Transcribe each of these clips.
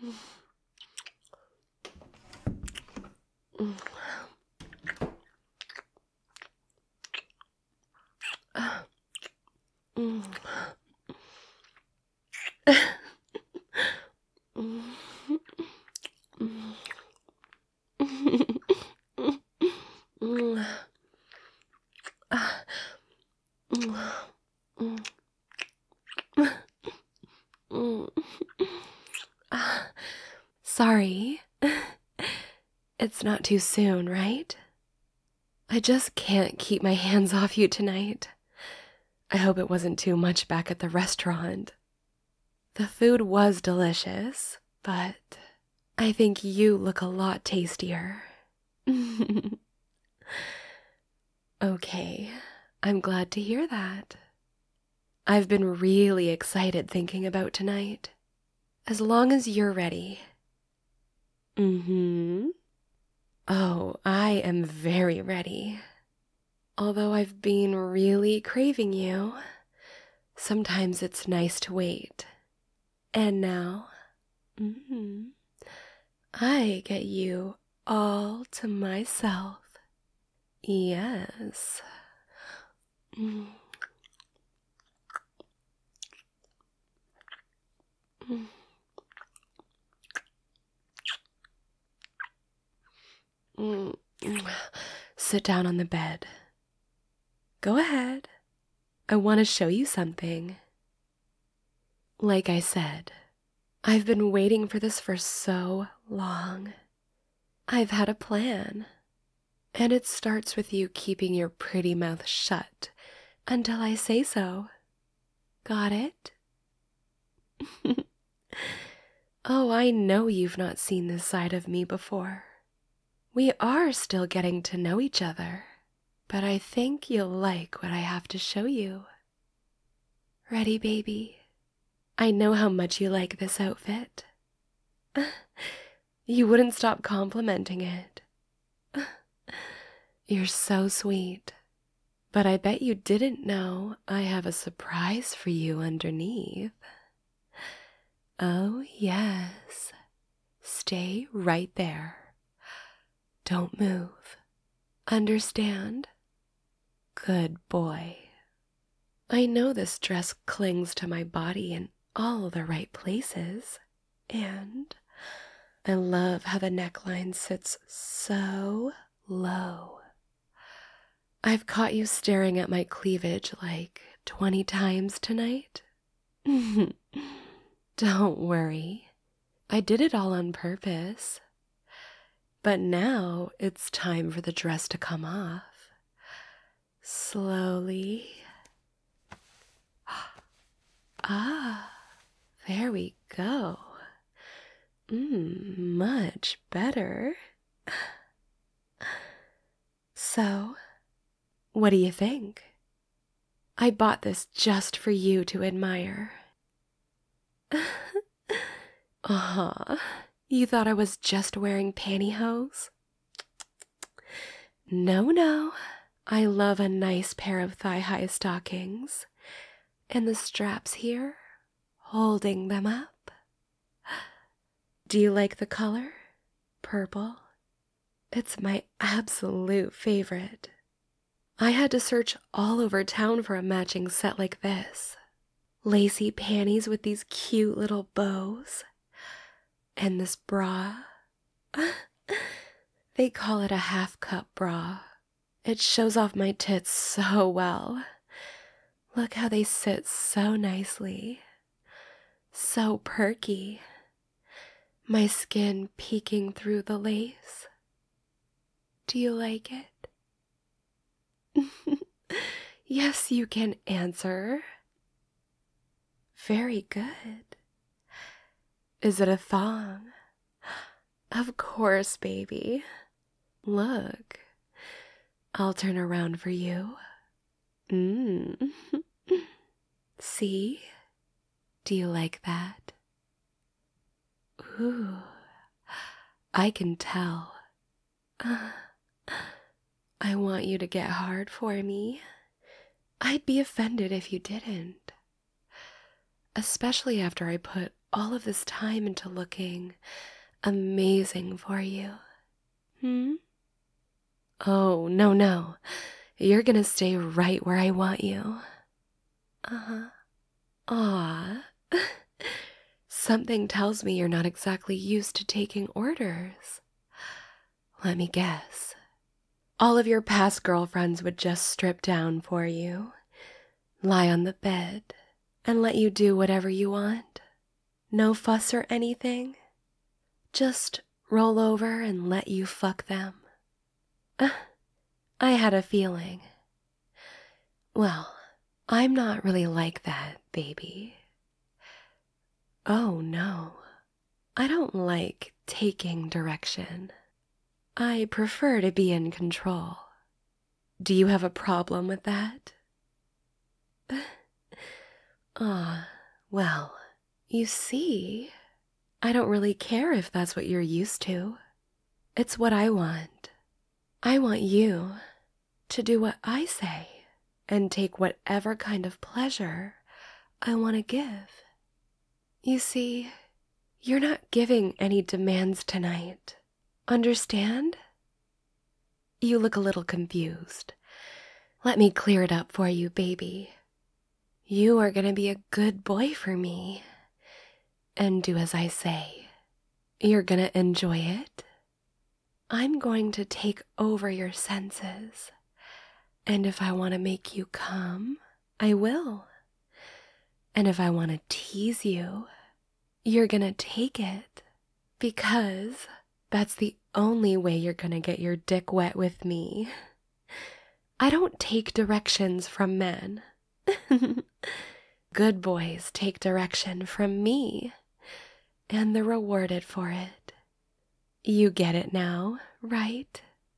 Sorry. It's not too soon, right? I just can't keep my hands off you tonight. I hope it wasn't too much back at the restaurant. The food was delicious, but I think you look a lot tastier. Okay, I'm glad to hear that. I've been really excited thinking about tonight. As long as you're ready. Oh, I am very ready. Although I've been really craving you, sometimes it's nice to wait. And now, I get you all to myself. Yes. Sit down on the bed. Go ahead. I want to show you something. Like I said, I've been waiting for this for so long. I've had a plan. And it starts with you keeping your pretty mouth shut until I say so. Got it? Oh, I know you've not seen this side of me before. We are still getting to know each other, but I think you'll like what I have to show you. Ready, baby? I know how much you like this outfit. You wouldn't stop complimenting it. You're so sweet. But I bet you didn't know I have a surprise for you underneath. Oh, yes. Stay right there. Don't move. Understand? Good boy. I know this dress clings to my body in all the right places, and I love how the neckline sits so low. I've caught you staring at my cleavage like 20 times tonight. Don't worry. I did it all on purpose. But now it's time for the dress to come off. Slowly. Ah, there we go. Much better. So, what do you think? I bought this just for you to admire. You thought I was just wearing pantyhose? No. I love a nice pair of thigh-high stockings. And the straps here, holding them up. Do you like the color? Purple? It's my absolute favorite. I had to search all over town for a matching set like this. Lacy panties with these cute little bows. And this bra. They call it a half-cup bra. It shows off my tits so well. Look how they sit so nicely. So perky. My skin peeking through the lace. Do you like it? Yes, you can answer. Very good. Is it a thong? Of course, baby. Look, I'll turn around for you. See? Do you like that? Ooh, I can tell. I want you to get hard for me. I'd be offended if you didn't. Especially after I put all of this time into looking amazing for you. Hmm? Oh, no, no. You're gonna stay right where I want you. Uh-huh. Aw. Something tells me you're not exactly used to taking orders. Let me guess. All of your past girlfriends would just strip down for you, lie on the bed, and let you do whatever you want. No fuss or anything. Just roll over and let you fuck them. I had a feeling. Well, I'm not really like that, baby. Oh, no. I don't like taking direction. I prefer to be in control. Do you have a problem with that? Ah, well, you see, I don't really care if that's what you're used to. It's what I want. I want you to do what I say and take whatever kind of pleasure I want to give. You see, you're not giving any demands tonight. Understand? You look a little confused. Let me clear it up for you, baby. You are going to be a good boy for me and do as I say. You're going to enjoy it. I'm going to take over your senses. And if I want to make you come, I will. And if I want to tease you, you're going to take it. Because that's the only way you're going to get your dick wet with me. I don't take directions from men. Good boys take direction from me, and they're rewarded for it. You get it now, right?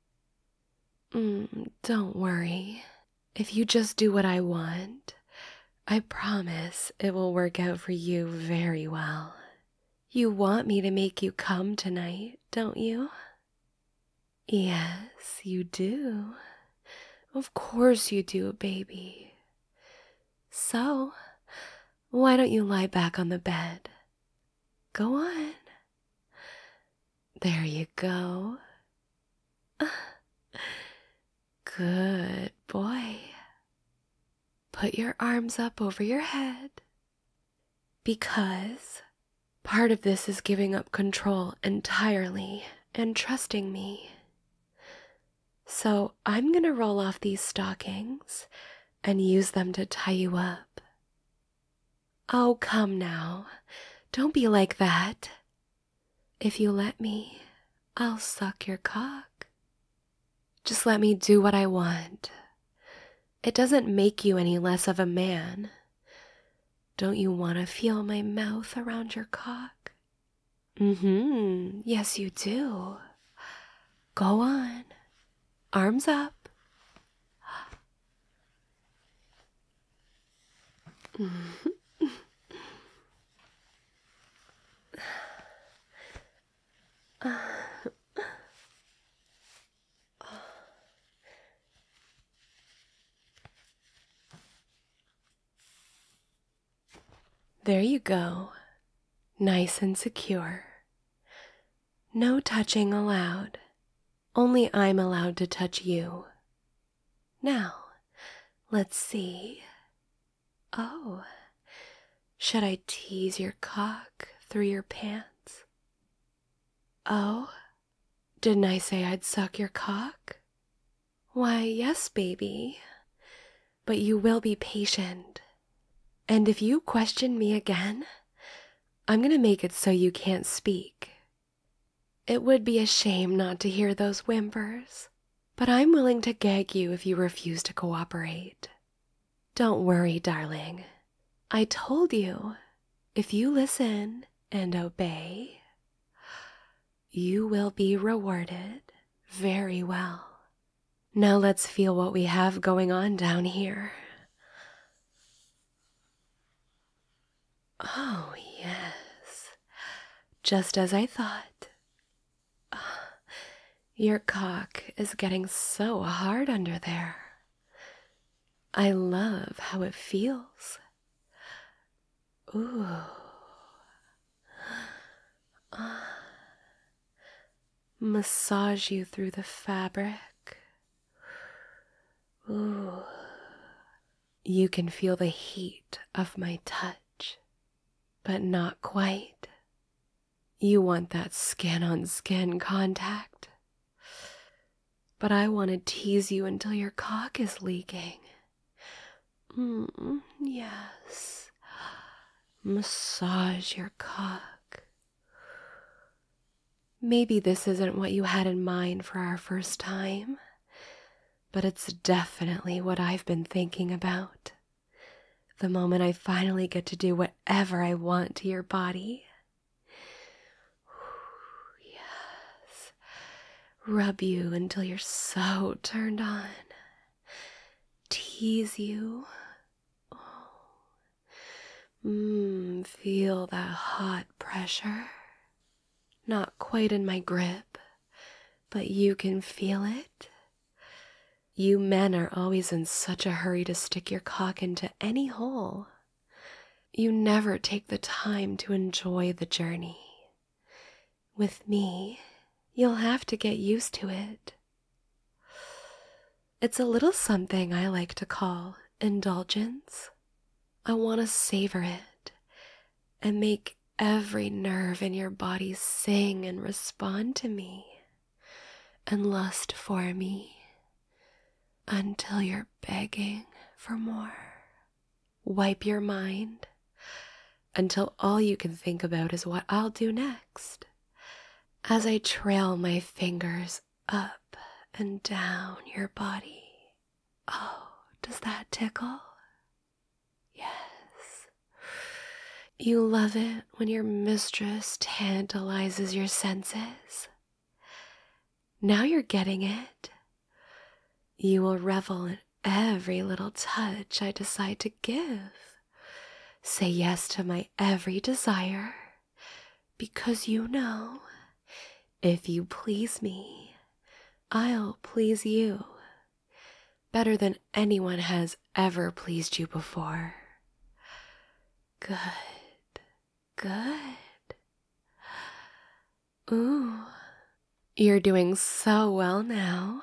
Don't worry. If you just do what I want, I promise it will work out for you very well. You want me to make you come tonight, don't you? Yes, you do. Of course you do, baby. So, why don't you lie back on the bed? Go on. There you go. Good boy. Put your arms up over your head. Because part of this is giving up control entirely and trusting me. So I'm gonna roll off these stockings and use them to tie you up. Oh, come now. Don't be like that. If you let me, I'll suck your cock. Just let me do what I want. It doesn't make you any less of a man. Don't you want to feel my mouth around your cock? Yes, you do. Go on. Arms up. There you go. Nice and secure. No touching allowed. Only I'm allowed to touch you. Now, let's see. Oh, should I tease your cock through your pants? Oh, didn't I say I'd suck your cock? Why, yes, baby. But you will be patient. And if you question me again, I'm gonna make it so you can't speak. It would be a shame not to hear those whimpers, but I'm willing to gag you if you refuse to cooperate. Don't worry, darling. I told you, if you listen and obey, you will be rewarded very well. Now let's feel what we have going on down here. Oh, yes. Just as I thought. Your cock is getting so hard under there. I love how it feels. Ooh. Massage you through the fabric. Ooh. You can feel the heat of my touch, but not quite. You want that skin-on-skin contact. But I want to tease you until your cock is leaking. Yes. Massage your cock. Maybe this isn't what you had in mind for our first time, but it's definitely what I've been thinking about. The moment I finally get to do whatever I want to your body. Yes. Rub you until you're so turned on. Tease you. Feel that hot pressure. Not quite in my grip, but you can feel it. You men are always in such a hurry to stick your cock into any hole. You never take the time to enjoy the journey. With me, you'll have to get used to it. It's a little something I like to call indulgence. I want to savor it and make every nerve in your body sing and respond to me and lust for me until you're begging for more. Wipe your mind until all you can think about is what I'll do next. As I trail my fingers up and down your body. Oh, does that tickle? Yes. You love it when your mistress tantalizes your senses. Now you're getting it. You will revel in every little touch I decide to give. Say yes to my every desire, because you know, if you please me, I'll please you better than anyone has ever pleased you before. Good, good. Ooh, you're doing so well now.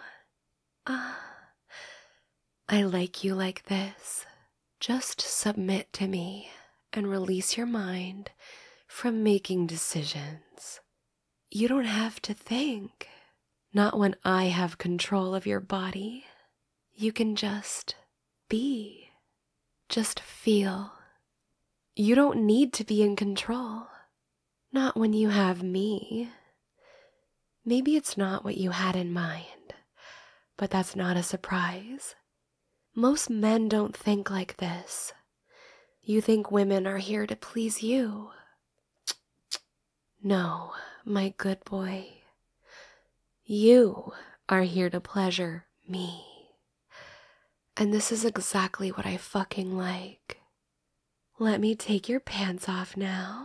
I like you like this. Just submit to me and release your mind from making decisions. You don't have to think. Not when I have control of your body. You can just be. Just feel. You don't need to be in control. Not when you have me. Maybe it's not what you had in mind, but that's not a surprise. Most men don't think like this. You think women are here to please you. No, my good boy. You are here to pleasure me. And this is exactly what I fucking like. Let me take your pants off now.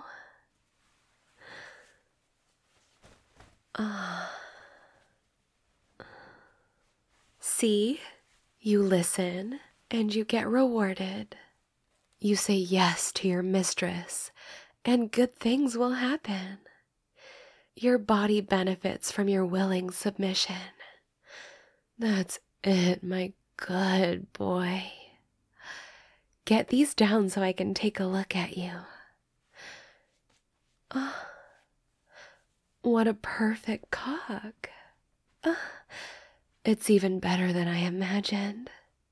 See? You listen and you get rewarded. You say yes to your mistress and good things will happen. Your body benefits from your willing submission. That's it, my good boy. Get these down so I can take a look at you. What a perfect cock. It's even better than I imagined.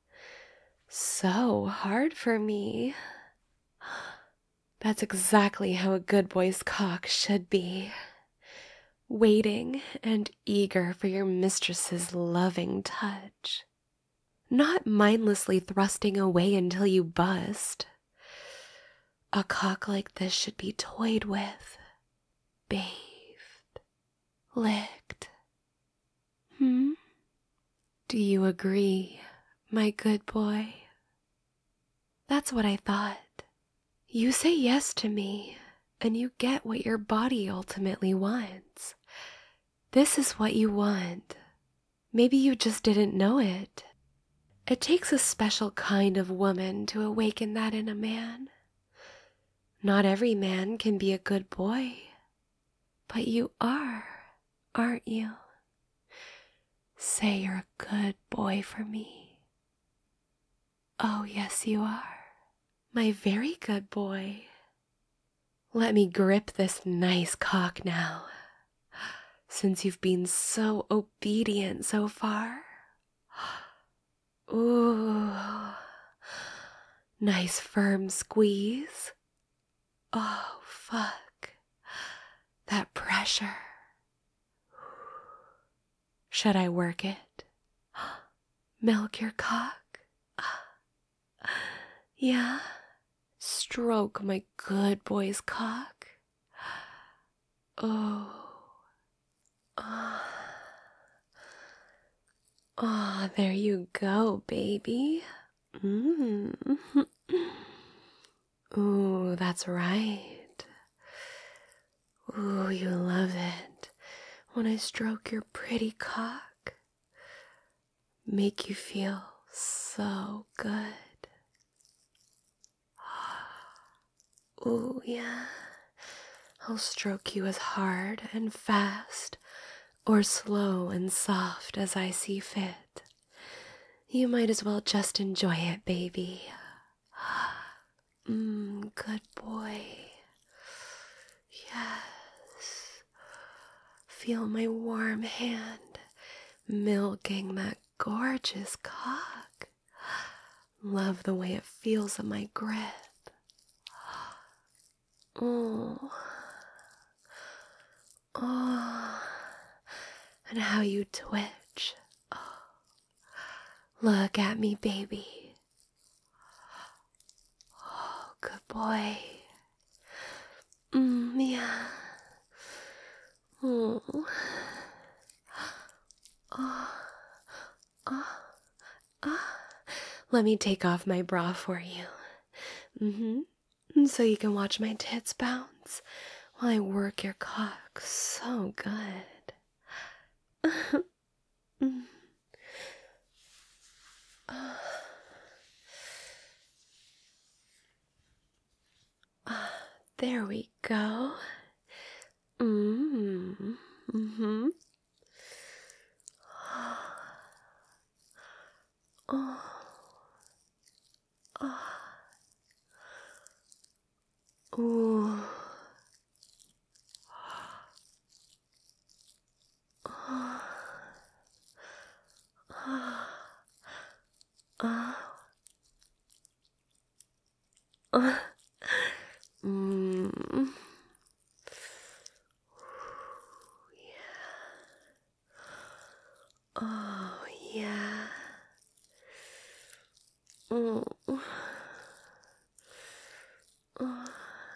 So hard for me. That's exactly how a good boy's cock should be. Waiting and eager for your mistress's loving touch. Not mindlessly thrusting away until you bust. A cock like this should be toyed with, bathed, licked. Do you agree, my good boy? That's what I thought. You say yes to me, and you get what your body ultimately wants. This is what you want. Maybe you just didn't know it. It takes a special kind of woman to awaken that in a man. Not every man can be a good boy. But you are, aren't you? Say you're a good boy for me. Oh, yes, you are. My very good boy. Let me grip this nice cock now, since you've been so obedient so far. Ooh, nice firm squeeze. Oh, fuck. That pressure. Should I work it? Milk your cock? Yeah? Stroke my good boy's cock. Oh. Oh, there you go, baby. Ooh, that's right. Ooh, you love it when I stroke your pretty cock. Make you feel so good. Ooh, yeah. I'll stroke you as hard and fast or slow and soft as I see fit. You might as well just enjoy it, baby. Good boy. Yes. Feel my warm hand milking that gorgeous cock. Love the way it feels in my grip. Oh. Oh. And how you twitch. Oh. Look at me, baby. Oh, good boy. Yeah. Oh. Oh. Oh. Oh. Let me take off my bra for you. So you can watch my tits bounce while I work your cock so good. There we go. Oh. Oh. Ooh. Mm. Oh, yeah. Oh. Oh.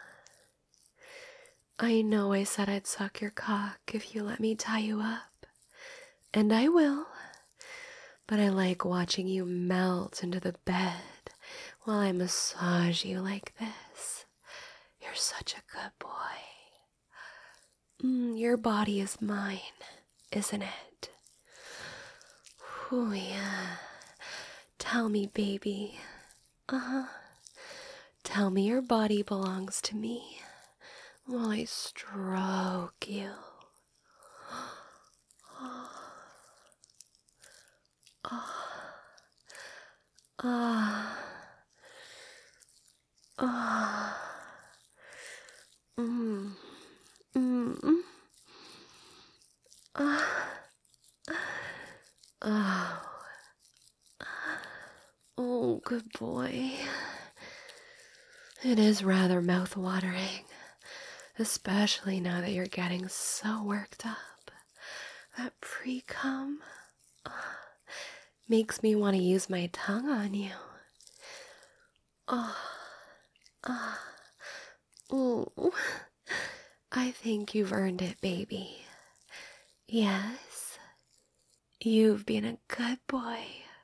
I know I said I'd suck your cock if you let me tie you up, and I will, but I like watching you melt into the bed while I massage you like this. You're such a good boy. Your body is mine, isn't it? Oh, yeah. Tell me, baby. Tell me your body belongs to me while I stroke you. Ah. Ah. Mm. Mm. Ah. Oh. Oh, good boy. It is rather mouth-watering, especially now that you're getting so worked up. That pre-cum makes me want to use my tongue on you. Oh. Ah. Ooh. I think you've earned it, baby. Yes, you've been a good boy.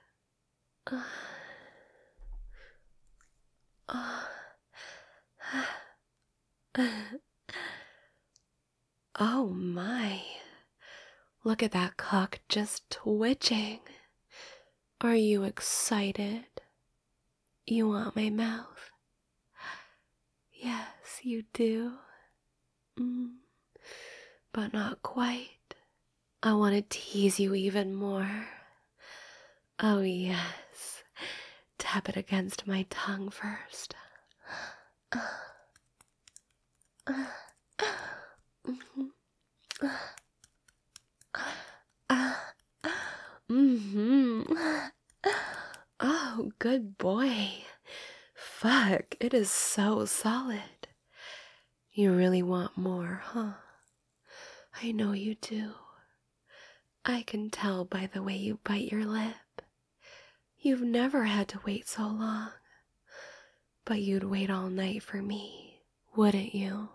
Oh my. Look at that cock just twitching. Are you excited? You want my mouth? Yes, you do. but not quite. I want to tease you even more. Oh, yes. Tap it against my tongue first. Oh, good boy. Fuck, it is so solid. You really want more, huh? I know you do. I can tell by the way you bite your lip. You've never had to wait so long. But you'd wait all night for me, wouldn't you?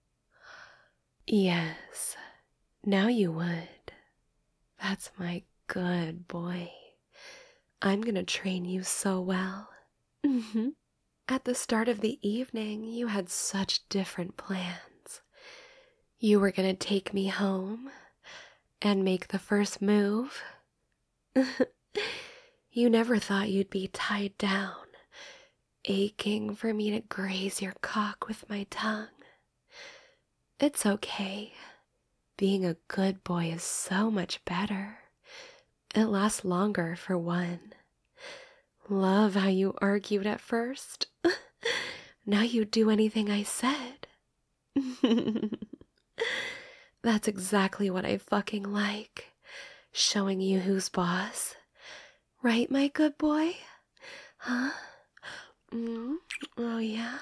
Yes, now you would. That's my good boy. I'm gonna train you so well. At the start of the evening, you had such different plans. You were gonna take me home and make the first move. You never thought you'd be tied down, aching for me to graze your cock with my tongue. It's okay. Being a good boy is so much better. It lasts longer, for one. Love how you argued at first. Now you do anything I said. That's exactly what I fucking like. Showing you who's boss. Right, my good boy? Huh? Oh, yeah?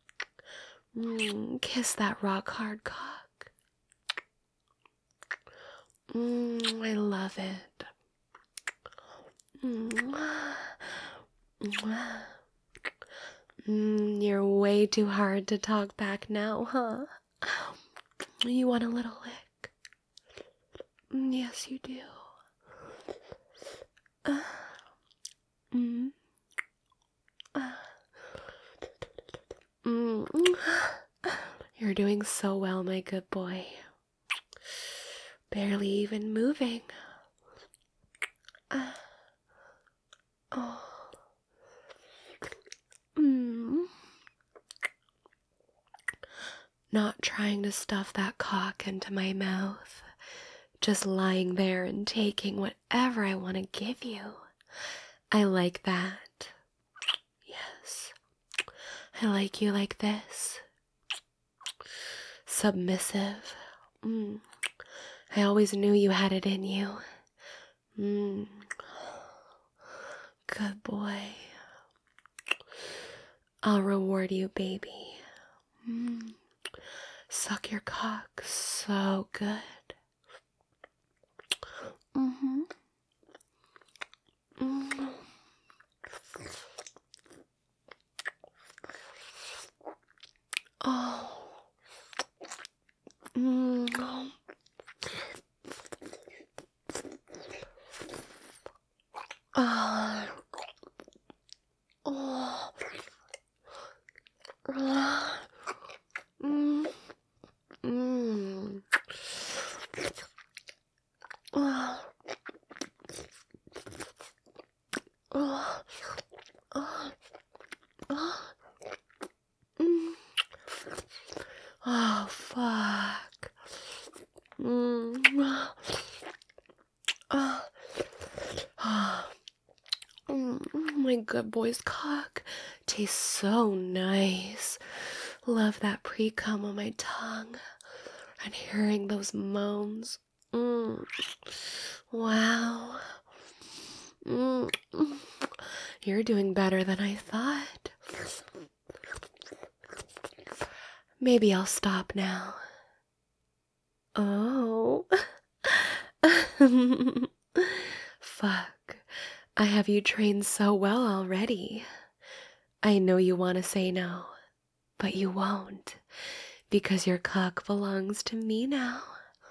Kiss that rock hard cock. I love it. You're way too hard to talk back now, huh? You want a little lick? Yes, you do. You're doing so well, my good boy. Barely even moving. Not trying to stuff that cock into my mouth. Just lying there and taking whatever I want to give you. I like that. Yes. I like you like this. Submissive. I always knew you had it in you. Good boy. I'll reward you, baby. Suck your cock so good. Oh. Oh, fuck. My good boy's cock tastes so nice. Love that pre-cum on my tongue and hearing those moans. Wow. You're doing better than I thought. Maybe I'll stop now. Oh. Fuck. I have you trained so well already. I know you want to say no, but you won't, because your cock belongs to me now.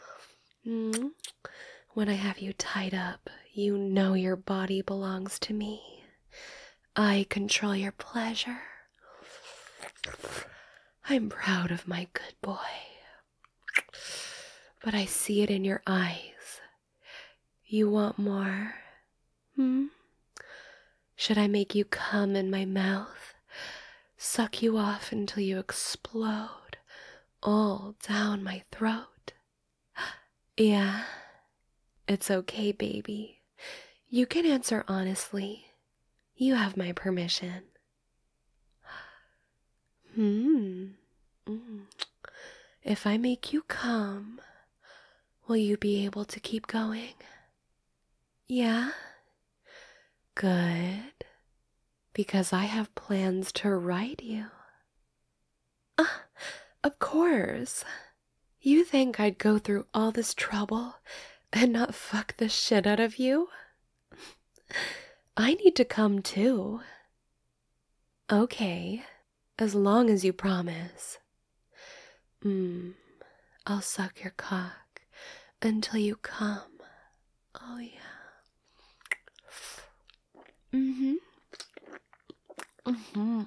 When I have you tied up, you know your body belongs to me. I control your pleasure. I'm proud of my good boy. But I see it in your eyes. You want more? Should I make you come in my mouth? Suck you off until you explode all down my throat? Yeah, it's okay, baby. You can answer honestly. You have my permission. Hmm. Mm. If I make you come, will you be able to keep going? Yeah? Good. Because I have plans to ride you. Of course. You think I'd go through all this trouble and not fuck the shit out of you? I need to come too. Okay, as long as you promise. I'll suck your cock until you come. Oh yeah. Mm-hmm. Mm-hmm.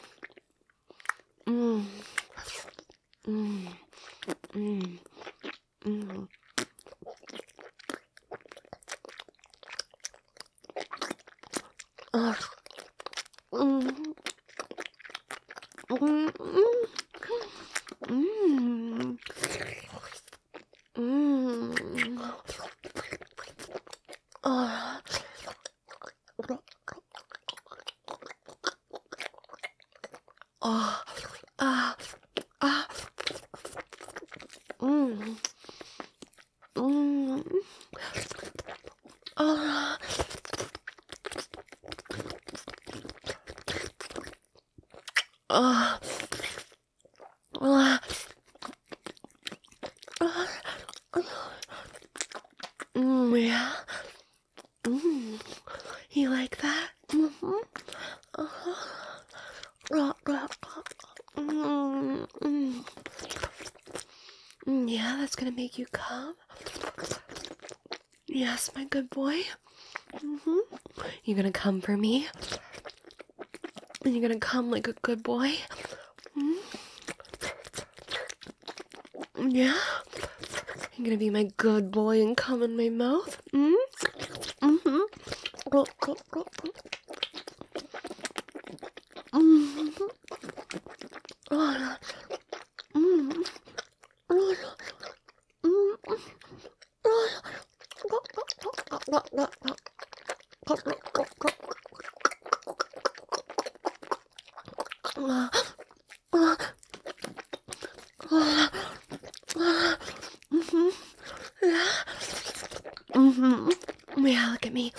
Mm. Mm. Mm. Mm. Ugh. Mm. Mm. Mm. Mm. Oh. Oh. Ah. Ah. Mm. Mm. Oh. Oh. Oh. Yeah. You like that? Mm-hmm. Uh-huh. Yeah, that's gonna make you come. Yes, my good boy. You gonna come for me? And you're gonna come like a good boy? Yeah? You're gonna be my good boy and come in my mouth? Mm-hmm. Yeah, look at me.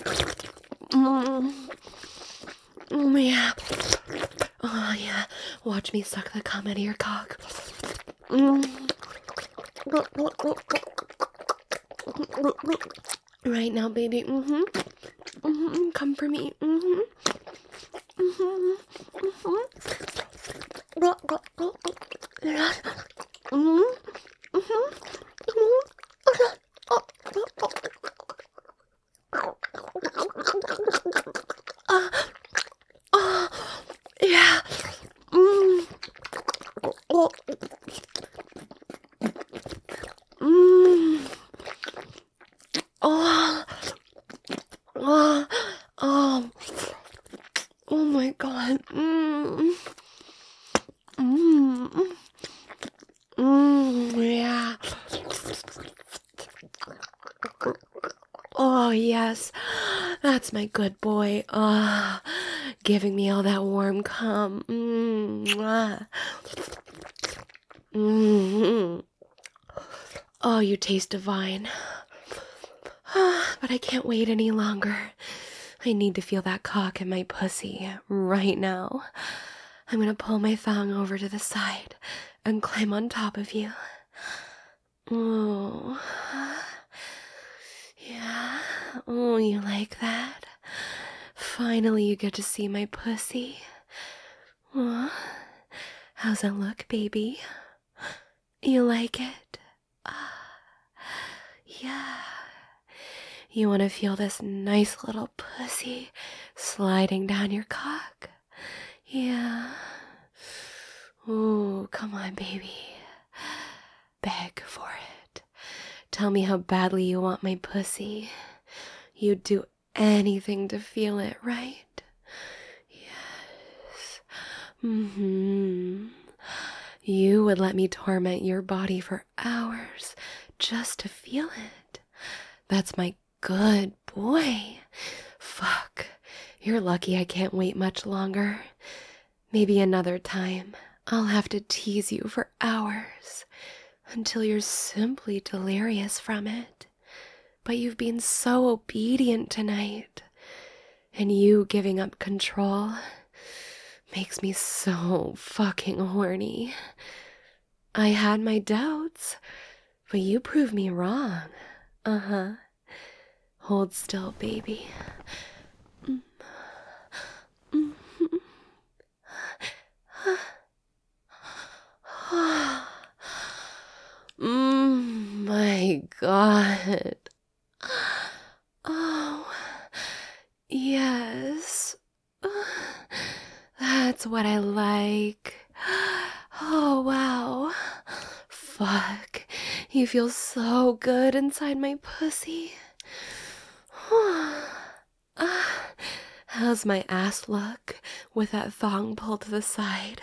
Yeah. Oh, yeah. Watch me suck the cum out of your cock. Right now, baby. Come for me. Yeah. Oh my god. Yeah. Oh, yes. That's my good boy. Giving me all that warm cum. Oh, you taste divine. But I can't wait any longer. I need to feel that cock in my pussy right now. I'm gonna pull my thong over to the side and climb on top of you. Oh, yeah. Oh, you like that? Finally, you get to see my pussy. Oh, how's it look, baby? You like it? Yeah. You want to feel this nice little pussy sliding down your cock? Yeah. Oh, come on, baby. Beg for it. Tell me how badly you want my pussy. You'd do anything to feel it, right? Yes. You would let me torment your body for hours just to feel it. That's my good boy. Fuck. You're lucky I can't wait much longer. Maybe another time I'll have to tease you for hours until you're simply delirious from it. But you've been so obedient tonight, and you giving up control makes me so fucking horny. I had my doubts, but you proved me wrong. Uh-huh. Hold still, baby. My God. Oh, yes. That's what I like. Oh, wow. Fuck. You feel so good inside my pussy. How's my ass look with that thong pulled to the side?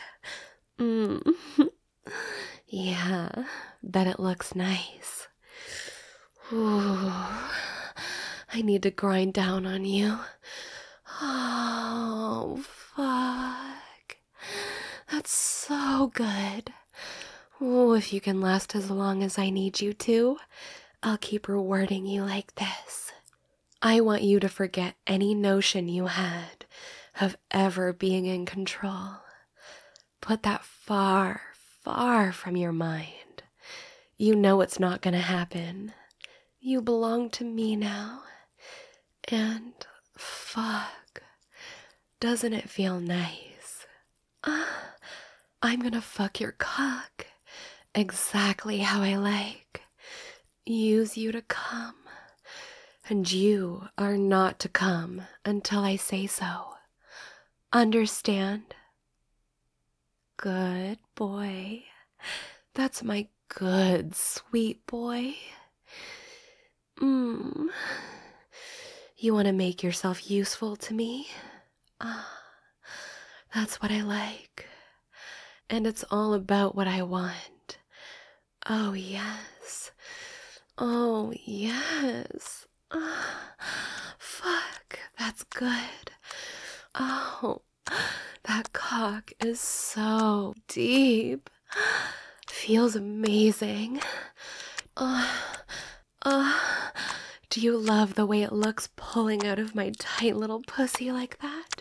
Yeah, bet it looks nice. Ooh, I need to grind down on you. Oh, fuck. That's so good. Oh, if you can last as long as I need you to, I'll keep rewarding you like this. I want you to forget any notion you had of ever being in control. Put that far, far from your mind. You know it's not gonna happen. You belong to me now. And fuck, doesn't it feel nice? I'm gonna fuck your cock exactly how I like. Use you to come. And you are not to come until I say so. Understand? Good boy. That's my good, sweet boy. You want to make yourself useful to me? That's what I like. And it's all about what I want. Oh, yes. Oh, yes. Fuck, that's good. Oh, that cock is so deep. Feels amazing. Do you love the way it looks pulling out of my tight little pussy like that?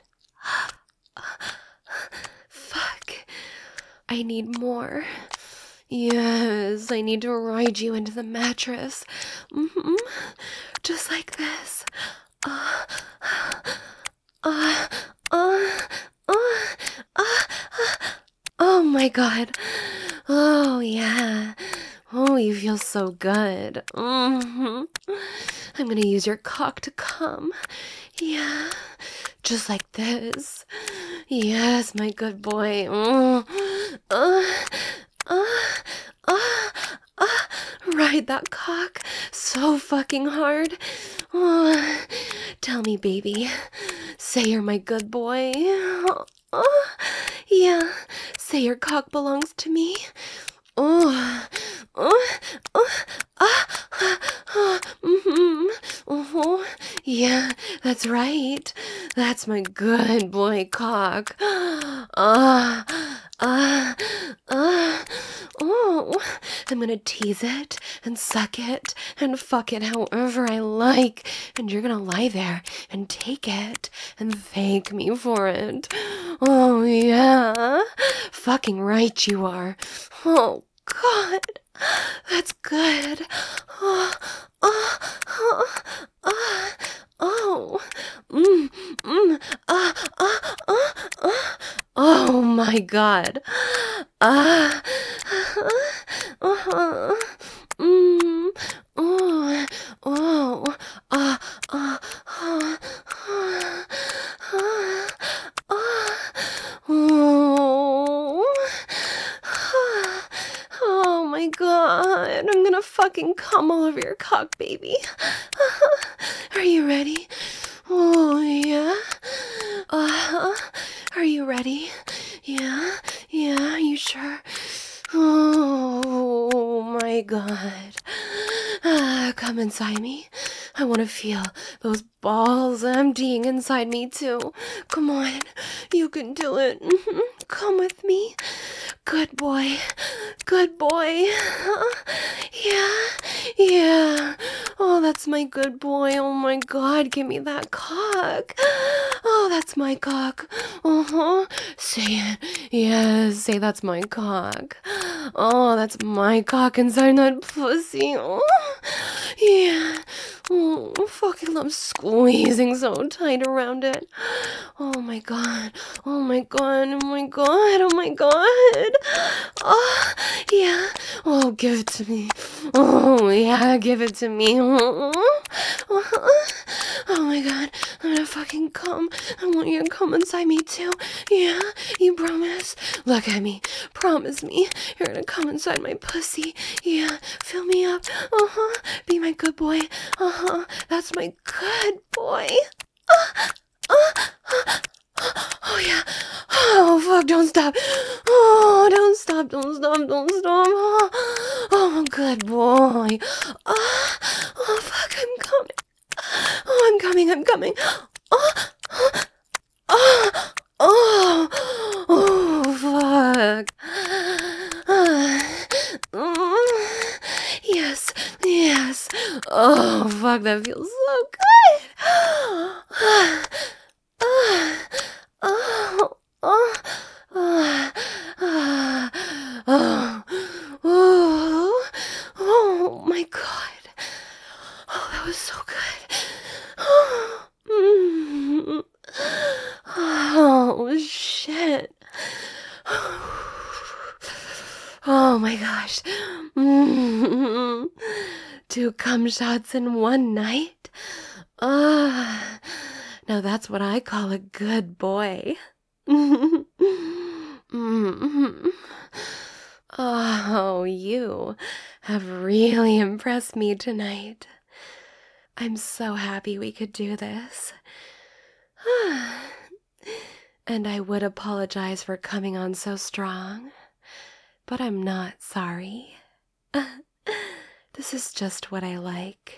Fuck, I need more. Yes, I need to ride you into the mattress. Just like this. Oh my God. Oh yeah. Oh, you feel so good. I'm gonna use your cock to come. Yeah, just like this. Yes, my good boy. Ride that cock so fucking hard. Tell me, baby. Say you're my good boy. Yeah, say your cock belongs to me. Yeah, that's right. That's my good boy cock. I'm gonna tease it and suck it and fuck it however I like, and you're gonna lie there and take it and thank me for it. Oh yeah, fucking right you are. Oh God, that's good. Oh my God. Oh my God, I'm gonna fucking come all over your cock, baby. Are you ready? Oh, yeah. Are you ready? Yeah, you sure? Oh my God. Come inside me. I want to feel those balls emptying inside me too. Come on, you can do it. Come with me. Good boy. Good boy. Yeah. Yeah. Oh, that's my good boy. Oh my God, give me that cock. Oh, that's my cock. Uh-huh. Say it. Yes, say that's my cock. Oh, that's my cock inside that pussy. Oh, yeah. Oh, fucking love squeezing so tight around it. Oh my God. Oh my God. Oh my God. Oh my God. Oh, yeah. Oh, give it to me. Oh, yeah. Give it to me. Oh my God. I'm gonna fucking come. I want you to come inside me too. Yeah. You promise? Look at me. Promise me. You're gonna come inside my pussy. Yeah. Fill me up. Uh-huh. Be my good boy. Uh-huh. That's my good boy. Oh yeah. Oh fuck, don't stop. Oh, don't stop, don't stop, don't stop. Oh, good boy. Oh fuck, I'm coming. Oh, I'm coming, I'm coming. Oh, oh, oh, oh fuck. Yes, yes. Oh fuck, that feels so good. Oh, oh, oh, oh, oh, oh my God. Oh, that was so good. Oh, shit. Oh my gosh. 2 cum shots in one night? Now that's what I call a good boy. Oh, you have really impressed me tonight. I'm so happy we could do this. And I would apologize for coming on so strong, but I'm not sorry. This is just what I like.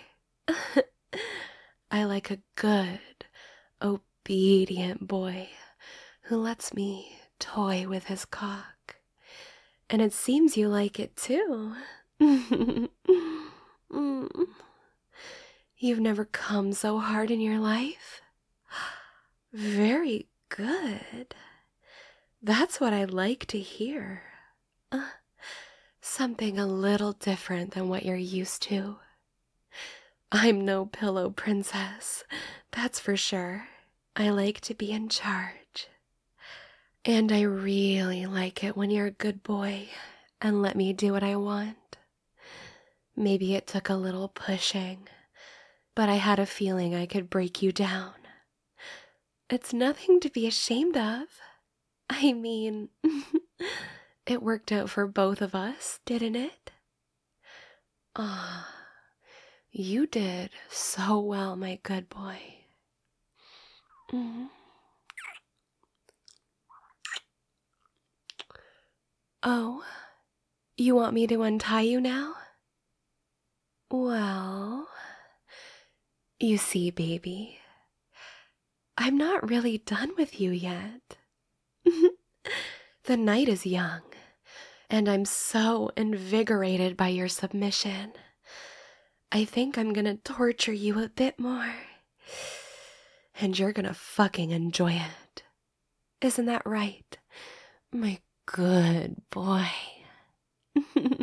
I like a good, obedient boy who lets me toy with his cock. And it seems you like it too. You've never come so hard in your life? Very good. That's what I like to hear. Something a little different than what you're used to. I'm no pillow princess, that's for sure. I like to be in charge. And I really like it when you're a good boy and let me do what I want. Maybe it took a little pushing, but I had a feeling I could break you down. It's nothing to be ashamed of. I mean, it worked out for both of us, didn't it? Ah, you did so well, my good boy. Oh, you want me to untie you now? Well, you see, baby, I'm not really done with you yet. The night is young, and I'm so invigorated by your submission. I think I'm gonna torture you a bit more, and you're gonna fucking enjoy it. Isn't that right, my good boy?